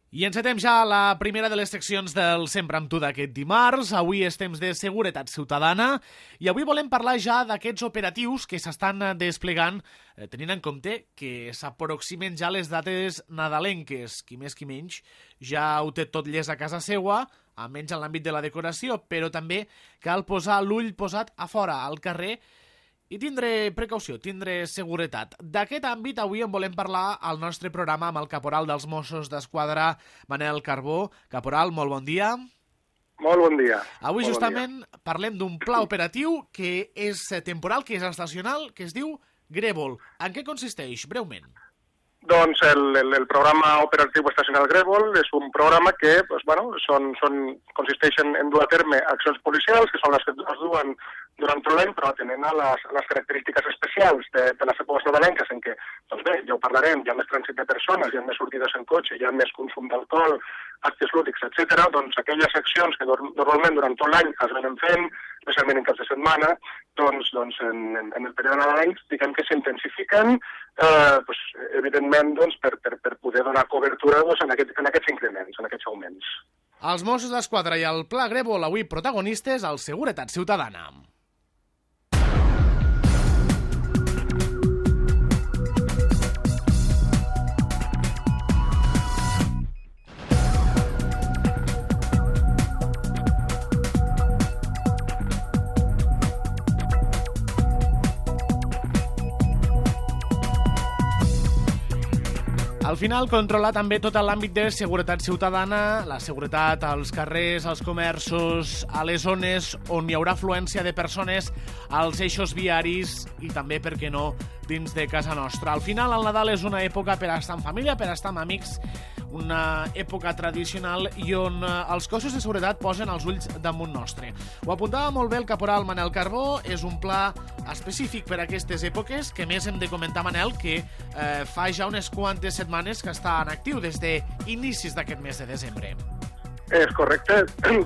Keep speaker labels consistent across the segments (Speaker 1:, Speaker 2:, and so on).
Speaker 1: I encetem ja la primera de les seccions del Sempre amb tu d'aquest dimarts. Avui és temps de seguretat ciutadana i avui volem parlar ja d'aquests operatius que s'estan desplegant tenint en compte que s'aproximen ja les dates nadalenques. Qui més qui menys ja ho té tot llest a casa seua, almenys en l'àmbit de la decoració, però també cal posar l'ull posat a fora, al carrer, i tindre precaució, tindre seguretat. D'aquest àmbit avui en volem parlar al nostre programa amb el caporal dels Mossos d'Esquadra, Manel Carbó. Caporal, molt bon dia.
Speaker 2: Molt bon dia.
Speaker 1: Avui justament parlem d'un pla operatiu que és temporal, que és estacional, que es diu Grèvol. En què consisteix, breument?
Speaker 2: Doncs el programa operatiu estacional Grèvol és un programa que consisteix en dur a terme accions policials, que són les que es duen durant tot l'any, però atenent a les característiques especials de les èpoques nadalenques en què, doncs bé, ja ho parlarem, hi ha més trànsit de persones, hi ha més sortides en cotxe, hi ha més consum d'alcohol, actes lúdics, etc. Doncs aquelles accions que normalment durant tot l'any es venen fent, especialment en caps de setmana, doncs en el període nadalenc, diguem que s'intensifiquen, evidentment per poder donar cobertura en aquests increments, en aquests augments.
Speaker 1: Els Mossos d'Esquadra i el Pla Grèvol, avui protagonistes al Seguretat Ciutadana. Al final, controlar també tot l'àmbit de seguretat ciutadana, la seguretat als carrers, als comerços, a les zones on hi haurà afluència de persones, als eixos viaris i també, per què no, dins de casa nostra. Al final, el Nadal és una època per estar en família, per estar amb amics, una època tradicional i on els cossos de seguretat posen els ulls damunt nostre. Ho apuntava molt bé el caporal Manel Carbó, és un pla específic per a aquestes èpoques, que més hem de comentar, Manel, que fa ja unes quantes setmanes que està en actiu, des d'inicis d'aquest mes de desembre.
Speaker 2: És correcte.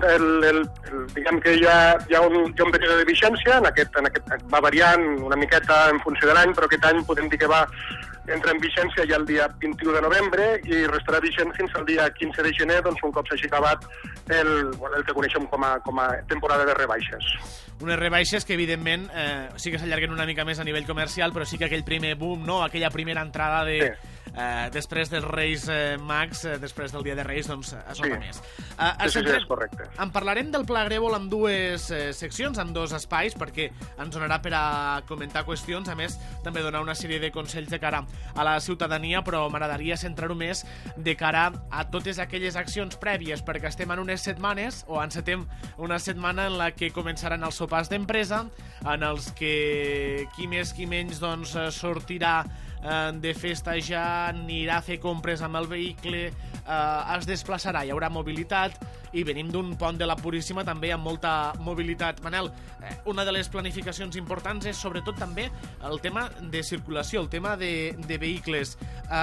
Speaker 2: Diguem que hi ha un període de vigència, va variant una miqueta en funció de l'any, però aquest any podem dir que entra en vigència ja el dia 21 de novembre i restarà vigent fins al dia 15 de gener, doncs un cop s'hagi acabat el que coneixem com a temporada de rebaixes.
Speaker 1: Unes rebaixes que, evidentment, sí que s'allarguen una mica més a nivell comercial, però sí que aquell primer boom, no? Aquella primera entrada després dels Reis Mags, després del Dia de Reis, doncs es nota més.
Speaker 2: Sí, és correcte.
Speaker 1: En parlarem del Pla Grèvol en dues seccions, en dos espais, perquè ens donarà per a comentar qüestions, a més, també donar una sèrie de consells de cara a la ciutadania, però m'agradaria centrar-ho més de cara a totes aquelles accions prèvies, perquè estem en unes setmanes, o encetem una setmana en la que començaran els sopars d'empresa, en els que qui més qui menys doncs sortirà de festejar, anirà a fer compres amb el vehicle, es desplaçarà, hi haurà mobilitat, i venim d'un pont de la Puríssima també amb molta mobilitat. Manel, una de les planificacions importants és sobretot també el tema de circulació, el tema de vehicles.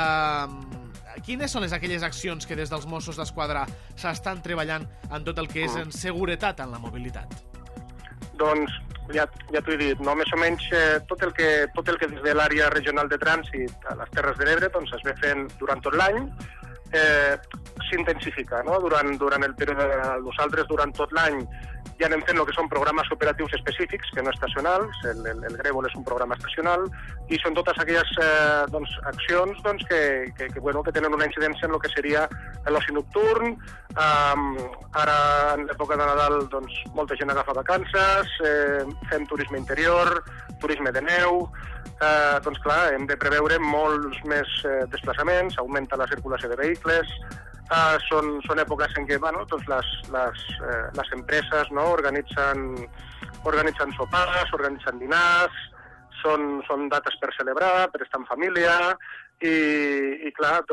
Speaker 1: Quines són aquelles accions que des dels Mossos d'Esquadra s'estan treballant en tot el que és en seguretat en la mobilitat?
Speaker 2: Doncs ja t'ho he dit, no? Més o menys tot el que des de l'àrea regional de trànsit a les Terres de l'Ebre doncs es ve fent durant tot l'any, s'intensifica, no? Durant el període, nosaltres durant tot l'any ja anem fent el que són programes operatius específics, que no estacionals, el Grèvol és un programa estacional, i són totes aquelles accions que tenen una incidència en el que seria l'oci nocturn. Ara, en l'època de Nadal, molta gent agafa vacances, fem turisme interior, turisme de neu. Hem de preveure molts més desplaçaments, augmenta la circulació de vehicles. Són èpoques en què les empreses organitzen sopars, organitzen dinars, són dates per celebrar, per estar en família, i clar,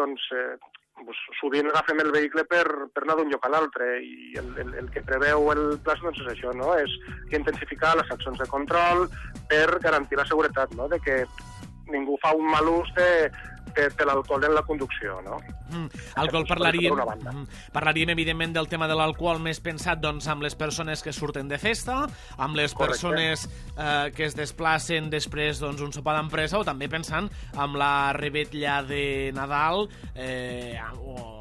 Speaker 2: sovint agafem el vehicle per anar d'un lloc a l'altre, i el que preveu el pla és això, no? És intensificar les accions de control per garantir la seguretat, no? De que ningú fa un mal ús de l'alcohol en la conducció, no?
Speaker 1: Alcohol parlaríem evidentment del tema de l'alcohol més pensat amb les persones que surten de festa, amb les persones que es desplacen després d'un sopar d'empresa, o també pensant amb la revetlla de Nadal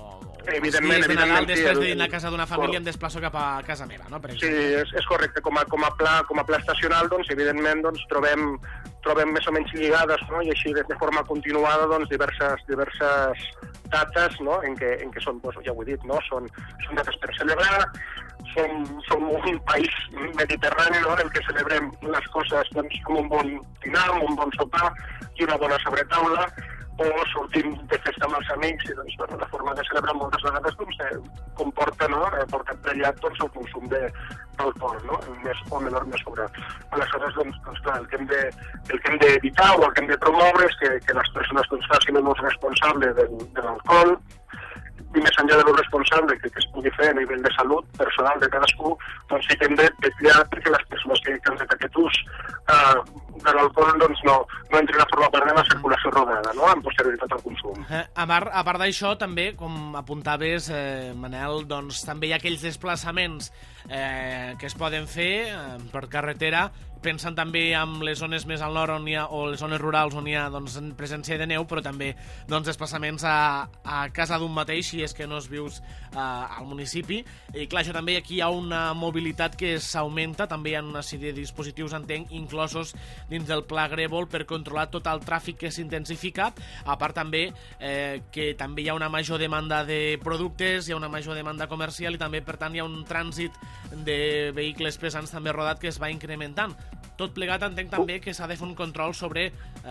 Speaker 2: evidentment...
Speaker 1: Els dies de Nadal, després de dinar a casa d'una família, em desplaço cap a casa meva, no?
Speaker 2: Sí, és correcte. Com a pla estacional, doncs, evidentment, doncs, trobem més o menys lligades, no? I així de forma continuada doncs, diverses dates, no? en què són, doncs, ja ho he dit, no? són dates per celebrar, som un país mediterrani, no? En què celebrem les coses doncs, com un bon dinar, un bon sopar i una bona sobretaula, o sortim de festa amb els amics i doncs, bueno, la forma de celebrar moltes vegades doncs, comporta, no? Porta emprenyat doncs, el consum d'alcohol, no? En més o menor mesura. Aleshores, doncs, clar, el que hem d'evitar o el que hem de promoure és que les persones doncs, facin un ús responsable de l'alcohol, i més enllà de lo responsable que es pugui fer a nivell de salut personal de cadascú, doncs sí que hem de vetllar perquè les persones que han fet aquest ús de l'alcohol doncs no entrin a formar part de la circulació rodada, no? En posterioritat al consum.
Speaker 1: A part d'això, també, com apuntaves, Manel, doncs també hi ha aquells desplaçaments que es poden fer per carretera, pensant també en les zones més al nord on hi ha, o les zones rurals on hi ha doncs, presència de neu, però també doncs, desplaçaments a casa d'un mateix, si és que no es vius al municipi. I clar, això també aquí hi ha una mobilitat que s'augmenta, també hi ha una sèrie de dispositius, entenc, inclosos dins del pla Grèvol per controlar tot el tràfic que s'intensifica, a part també que també hi ha una major demanda de productes, hi ha una major demanda comercial i també, per tant, hi ha un trànsit de vehicles pesants també rodat que es va incrementant. Tot plegat entenc també que s'ha de fer un control sobre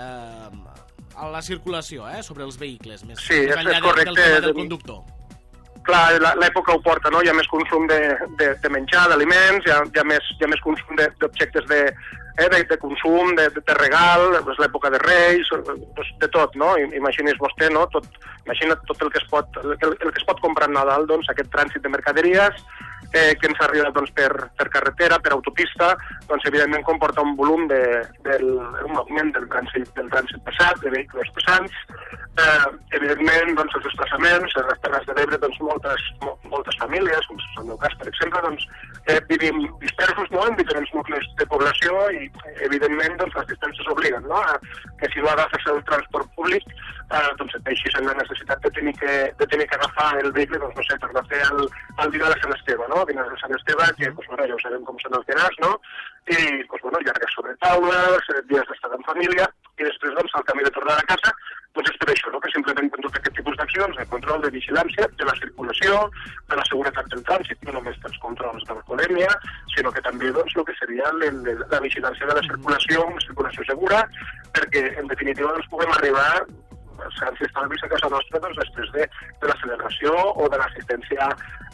Speaker 1: la circulació, sobre els vehicles, més enllà del tema del conductor.
Speaker 2: Clar, l'època ho porta, no? Hi ha més consum de menjar, d'aliments, hi ha més consum d'objectes de consum, de regal, és l'època de Reis, de tot, no? Imagini's vostè, no? Imagina't tot el que es pot comprar a Nadal, doncs, aquest trànsit de mercaderies que ens arriba doncs, per carretera, per autopista, doncs evidentment comporta un volum un augment del trànsit pesat, de vehicles pesants, evidentment doncs, els desplaçaments, a les Terres de l'Ebre, doncs, moltes famílies, com és el meu cas, per exemple, doncs, vivim dispersos, no?, en diferents nuclis de població i evidentment doncs, les distàncies obliguen, no?, que si no agafes el transport públic doncs et deixis en la necessitat de tenir que agafar el vehicle, doncs no sé, per anar a fer el dinar de Sant Esteve, no? Dinar de Sant Esteve, que doncs, bueno, ja ho sabem com són els dinars, no? I doncs, bueno, llargues sobretaules, dies d'estat en família, i després doncs, el camí de tornar a casa, doncs és per això, no? Que simplement amb tot aquest tipus d'accions de control de vigilància, de la circulació, de la seguretat del trànsit, no només dels controls de l'alcoholèmia, sinó que també doncs, el que seria la vigilància de la circulació, una circulació segura, perquè en definitiva doncs, puguem arribar si estalvis a casa nostra doncs, després de la celebració o de l'assistència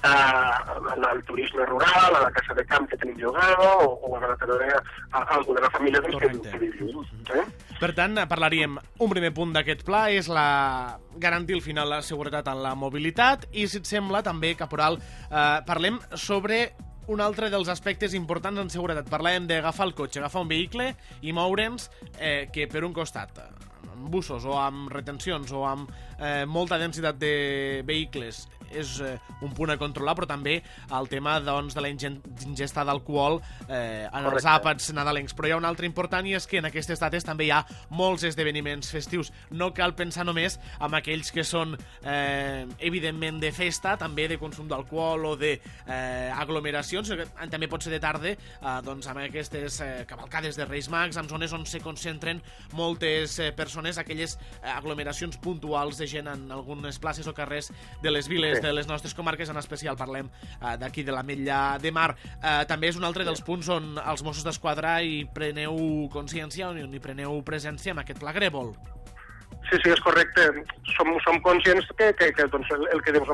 Speaker 2: al turisme rural, a la casa de camp que tenim llogada o a alguna família doncs, que vivim.
Speaker 1: Per tant, parlaríem, un primer punt d'aquest pla és garantir al final la seguretat en la mobilitat i, si et sembla, també, caporal, parlem sobre un altre dels aspectes importants en seguretat. Parlàvem d'agafar el cotxe, agafar un vehicle i moure'ns que per un costat amb busos o amb retencions o amb molta densitat de vehicles és un punt a controlar, però també el tema doncs, de la ingesta d'alcohol en els àpats nadalencs. Però hi ha un altre important i és que en aquestes dates també hi ha molts esdeveniments festius. No cal pensar només en aquells que són evidentment de festa, també de consum d'alcohol o d'aglomeracions, també pot ser de tarda, doncs amb aquestes cavalcades de Reis Mags, en zones on se concentren moltes persones, aquelles aglomeracions puntuals de gent en algunes places o carrers de les viles de les nostres comarques, en especial parlem d'aquí de l'Ametlla de Mar. També és un altre dels punts on els Mossos d'Esquadra hi preneu consciència, on hi preneu presència en aquest pla Grèvol.
Speaker 2: Sí, és correcte. Som conscients que doncs, el que dius,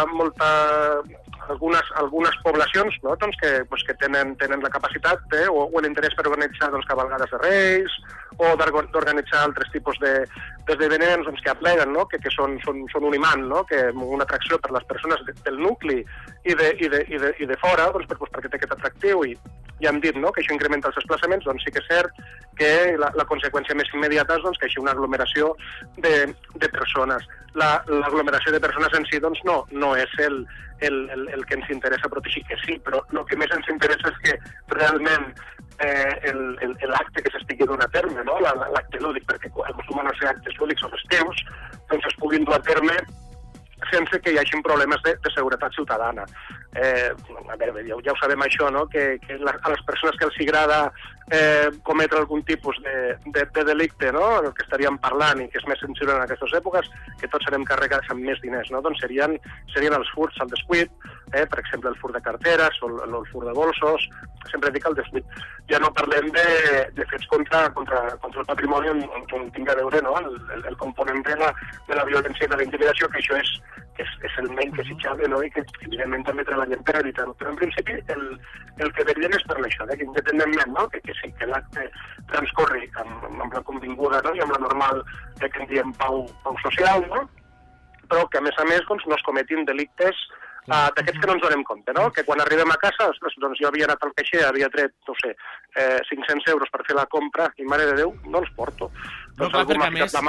Speaker 2: algunes poblacions, no? doncs que tenen la capacitat o l'interès per organitzar doncs, cavalgades de Reis o d'organitzar altres tipus d'esdeveniments doncs, que apleguen, no? que són un imant, no? que una atracció per les persones del nucli i de fora, doncs, perquè té aquest atractiu i ja hem dit, no? que això incrementa els desplaçaments, doncs sí que és cert que la conseqüència més immediata és doncs, que hi hagi una aglomeració de persones. L'aglomeració de persones en si doncs, no és el que ens interessa protegir, que sí, però el que més ens interessa és que realment l'acte que s'estigui donant a terme, no? L'acte lúdic, perquè acostumen a ser actes lúdics o festius, doncs es puguin dur a terme sense que hi hagi problemes de seguretat ciutadana. A veure, ja ho sabem això, no? Que a les persones que els agrada cometre algun tipus de delicte, no? El que estaríem parlant i que és més sensible en aquestes èpoques, que tots serem carregats amb més diners, no? Doncs serien els furts al descuit, per exemple el furt de carteres o el furt de bolsos, sempre dic el descuit. Ja no parlem de fets contra el patrimoni on tingui a veure, no? El component de la violència i de la intimidació, que això és el menys desitjable, no? I que evidentment també treballem per evitar-ho. Però en principi el que veiem és per això, que independentment, no? Que sí, que l'acte transcorri amb la convinguda, no? I amb la normal que en diem pau social, no? Però que a més doncs, no es cometin delictes d'aquests que no ens donem compte, no? Que quan arribem a casa, doncs jo havia anat al caixer, havia tret, no sé, 500 euros per fer la compra i, mare de Déu, no els porto.
Speaker 1: No, clar, perquè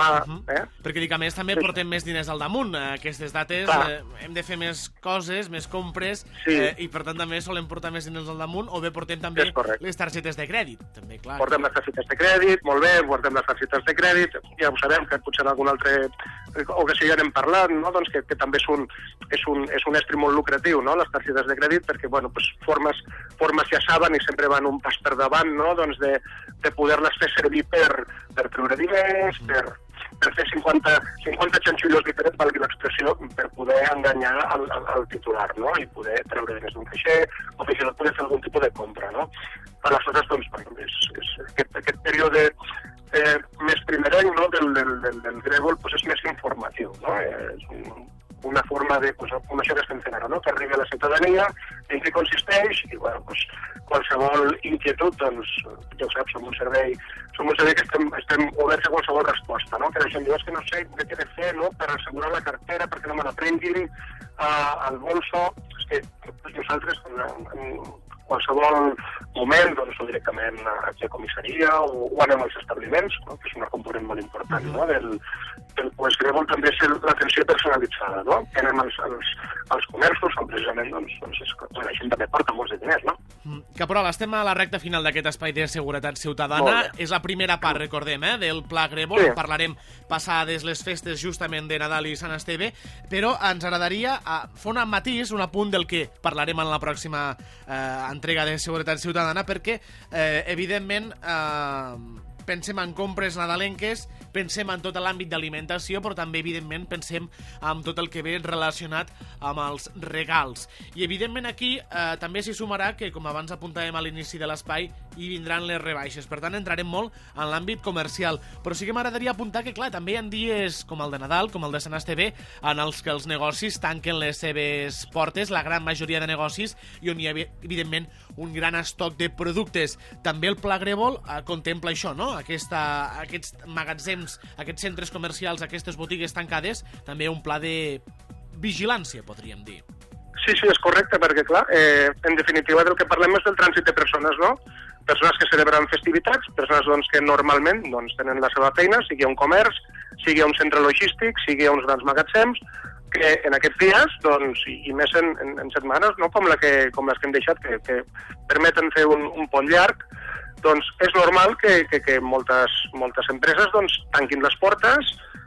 Speaker 1: a més també portem més diners al damunt. Aquestes dates hem de fer més coses, més compres, i per tant també solem portar més diners al damunt, o bé portem també les targetes de crèdit. També, clar.
Speaker 2: Portem les targetes de crèdit, molt bé, portem les targetes de crèdit, ja ho sabem, que potser en algun altre ocasió ja n'hem parlat, no? Doncs que també és un estri molt lucratiu, no? Les targetes de crèdit, perquè, bueno, pues, formes ja saben i sempre van un pas per davant, no? Doncs de poder-les fer servir per treure diners, per fer 50 xanxullos diferents, valgui l'expressió, per poder enganyar el titular, no? I poder treure diners d'un caixer, o fins i tot poder fer algun tipus de compra, no? Aleshores, doncs, aquest període més primerenc, no? del grèvol, doncs és més informatiu, no? És una forma de, doncs, això que estem fent ara, no? Que arribi a la ciutadania, en què consisteix, i, bueno, doncs, qualsevol inquietud, doncs, ja ho saps, som un servei que estem oberts a qualsevol resposta, no? Que la gent diu, és que no sé què he de fer, no? Per assegurar la cartera, perquè no me la prenguin, el bolso. És que nosaltres, en qualsevol moment, doncs, o directament aquí a comissaria o anem als establiments, no? Que és una component molt important, no? Pues, grèvol també és l'atenció personalitzada, no? Que anem als comerços, on precisament la gent també porta molts de diners, no?
Speaker 1: Caporal, estem a la recta final d'aquest espai de seguretat ciutadana. És la primera part, recordem, del Pla Grèvol. Sí. Parlarem passades les festes justament de Nadal i Sant Esteve, però ens agradaria fer un matís, un apunt del que parlarem en la pròxima entrega de seguretat ciutadana, perquè, evidentment, pensem en compres nadalenques, pensem en tot l'àmbit d'alimentació, però també, evidentment, pensem en tot el que ve relacionat amb els regals. I, evidentment, aquí també s'hi sumarà que, com abans apuntàvem a l'inici de l'espai, hi vindran les rebaixes. Per tant, entrarem molt en l'àmbit comercial. Però sí que m'agradaria apuntar que, clar, també hi ha dies com el de Nadal, com el de Sant Esteve, en els que els negocis tanquen les seves portes, la gran majoria de negocis, i on hi ha, evidentment, un gran estoc de productes. També el Pla Grèvol contempla això, no? Aquests magatzems, aquests centres comercials, aquestes botigues tancades, també un pla de vigilància, podríem dir.
Speaker 2: Sí, és correcte, perquè, clar, en definitiva del que parlem és del trànsit de persones, no? Persones que celebren festivitats, persones doncs, que normalment tenen la seva feina, sigui un comerç, sigui un centre logístic, sigui uns grans magatzems, que en aquests dies, doncs, i més en setmanes, no? com les que hem deixat, que permeten fer un pont llarg, doncs és normal que moltes empreses doncs, tanquin les portes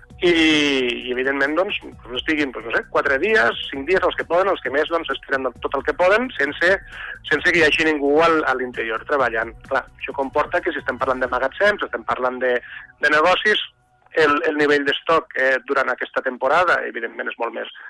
Speaker 2: i evidentment, doncs, estiguin, no sé, 4 dies, 5 dies, els que poden, els que més, doncs, estiren tot el que poden, sense que hi hagi ningú a l'interior treballant. Clar, això comporta que si estem parlant de magatzems, estem parlant de negocis, el nivell d'estoc durant aquesta temporada, evidentment, és molt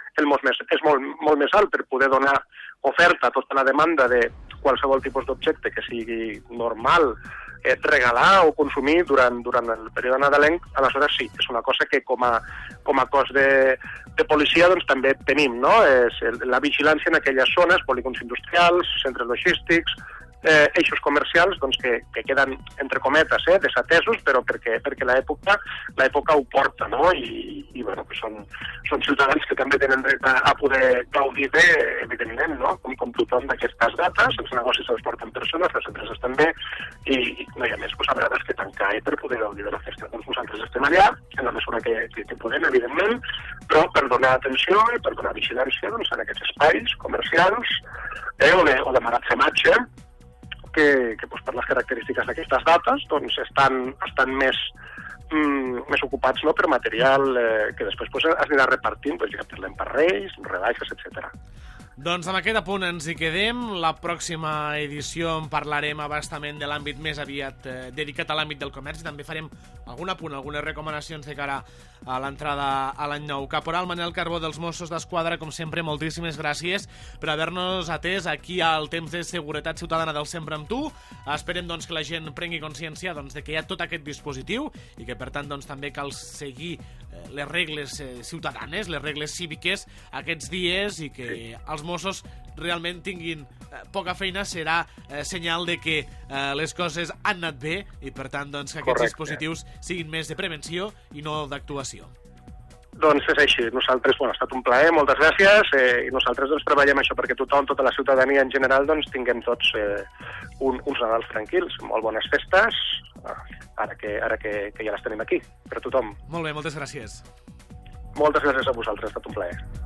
Speaker 2: més alt per poder donar oferta a tota la demanda de qualsevol tipus d'objecte que sigui normal regalar o consumir durant el període nadalenc. Aleshores sí, és una cosa que com a cos de policia doncs, també tenim, no? És la vigilància en aquelles zones, polígons industrials, centres logístics, eixos comercials doncs, que queden, entre cometes, desatesos, però perquè l'època ho porta, no? I bueno, pues són ciutadans que també tenen dret a poder gaudir bé, evidentment, no? Com tothom d'aquestes dates, els negocis els porten persones, les empreses també, i no hi ha més, pues, a vegades que tancar per poder gaudir de la festa. Doncs nosaltres estem allà, en la mesura que podem, evidentment, però per donar atenció i per donar vigilància doncs, en aquests espais comercials o de magatzematge, que doncs, per les característiques d'aquestes dates doncs, estan més més ocupats, no?, per material que després pues, es anirà repartint, pues, ja parlem per Reis, rebaixes, etc.
Speaker 1: Doncs amb aquest apunt ens hi quedem. La pròxima edició en parlarem abastament de l'àmbit més aviat dedicat a l'àmbit del comerç i també farem algun apunt, algunes recomanacions de cara a l'entrada a l'any nou. Caporal Manel Carbó dels Mossos d'Esquadra, com sempre, moltíssimes gràcies per haver-nos atès aquí al temps de seguretat ciutadana del Sempre amb tu. Esperem doncs, que la gent prengui consciència doncs, de que hi ha tot aquest dispositiu i que per tant doncs, també cal seguir les regles ciutadanes, les regles cíviques aquests dies i que els Mossos realment tinguin poca feina serà senyal de que les coses han anat bé i per tant doncs, que aquests dispositius siguin més de prevenció i no d'actuació.
Speaker 2: Doncs és així. Nosaltres, ha estat un plaer, moltes gràcies, i nosaltres doncs, treballem això perquè tothom, tota la ciutadania en general, doncs, tinguem tots uns Nadals tranquils, molt bones festes, ara que ja les tenim aquí, per a tothom.
Speaker 1: Molt bé, moltes gràcies.
Speaker 2: Moltes gràcies a vosaltres, ha estat un plaer.